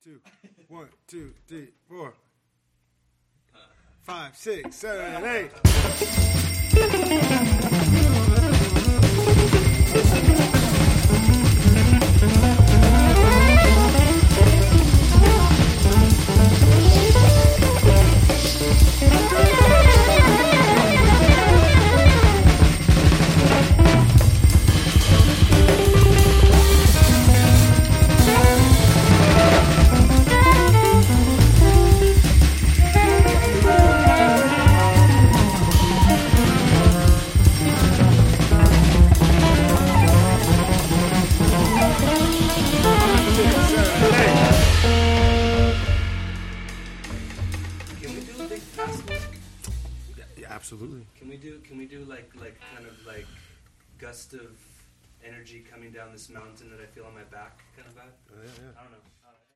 2, 1, 2, 3, 4, 5, 6, 7, 8. Absolutely. Can we do like kind of like gust of energy coming down this mountain that I feel on my back kind of vibe? Yeah. I don't know.